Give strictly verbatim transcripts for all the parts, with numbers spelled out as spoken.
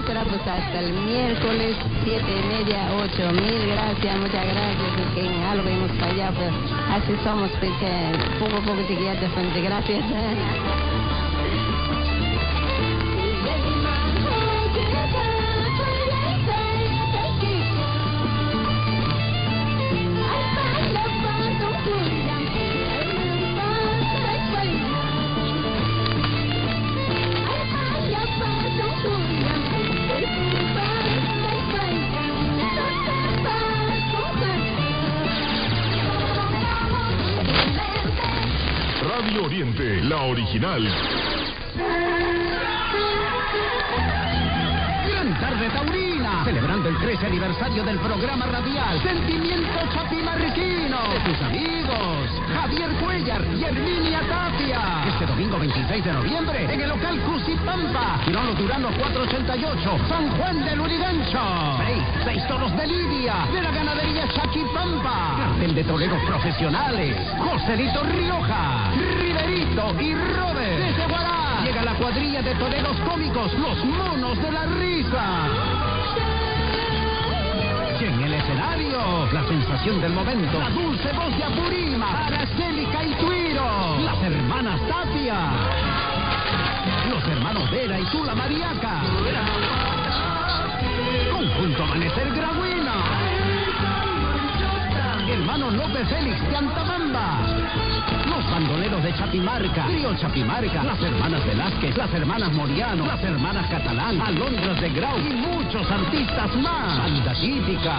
será pues hasta el miércoles, siete y media, ocho. Mil gracias, muchas gracias. Es que en algo hemos fallado, pero así somos, porque poco a poco chiquillas, fuente. Gracias. Radio Oriente, la original. Gran tarde taurina, celebrando el trece aniversario del programa radial Sentimiento Chapimarriquino, de tus amigos Javier Cuellar y Herminia Tapia. Este domingo veintiséis de noviembre, en el local Cusipampa, Girón Los Duranos cuatrocientos ochenta y ocho, San Juan del Urigancho. Seis, seis toros de Lidia, de la ganadería Chaquipampa. Cartel de toreros profesionales, Joselito Rioja, Riverito y Robert. Desde Guará, llega la cuadrilla de toreros cómicos, los monos de la risa. Y en el escenario, la sensación del momento, la dulce voz de Apurímac, Araceli Caituiro, las hermanas Tapia, los hermanos Vera y Tula Mariaca, Conjunto Amanecer Grauina, hermanos López Félix de Antamamba, los bandoleros de Chapimarca, Trío Chapimarca, las hermanas Velázquez, las hermanas Moriano, las hermanas Catalán, Alondras de Grau y muchos artistas más. Banda típica.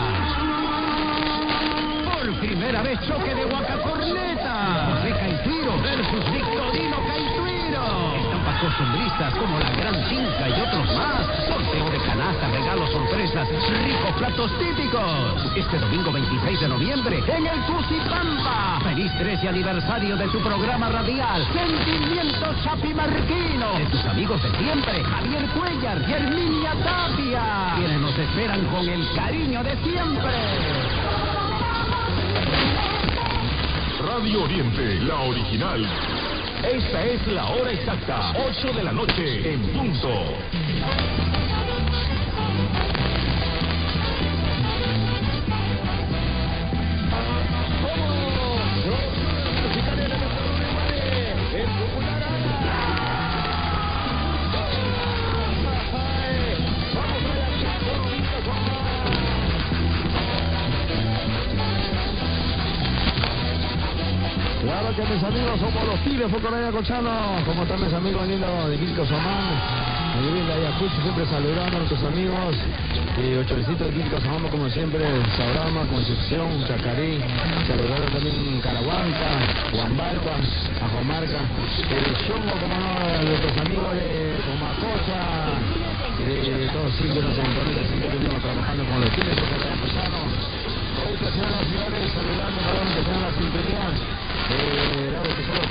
Por primera vez choque de Huacacorneta. José Caituiro versus Victorino Caituiro. Estampas costumbristas como la Gran Finca y otros más. Sorteo de canasta, regalos, sorpresas, ricos platos típicos. Este domingo veintiséis de noviembre en el Cusipampa. Feliz trece aniversario de tu programa radial Sentimiento Chapimarriquino. De tus amigos de siempre, Javier Cuellar y Herminia Tapia, quienes nos esperan con el cariño de siempre. Radio Oriente, la original. Esta es la hora exacta, ocho de la noche, en punto. Claro que mis amigos somos los Tigres Focoraya Cochano. ¿Cómo están mis amigos lindos de Quilco Somán? Ayurín de Ayacucho, siempre saludando a nuestros amigos. Y Ochorecito de Quilco Somán, como siempre, Saurama, Concepción, Chacarí. Saludando también Carahuanca, Huambalpa, Ajomarca. El Chongo, como no, nuestros amigos de Comacocha. De todos siempre nos encontramos, siempre estuvimos trabajando con los Tigres Focoraya Cochano. Hoy que sean las ciudades, saludando a todos los que sean las sintonías. Eh,